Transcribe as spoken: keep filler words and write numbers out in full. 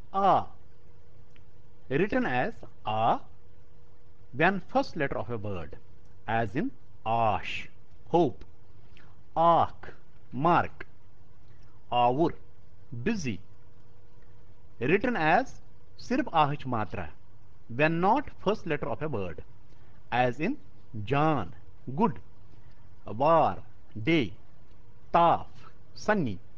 A, written as A when first letter of a word, as in ash, hope, ark, mark, hour, busy, written as sirf ahch matra when not first letter of a word, as in John, good, war, day, taf, sunny.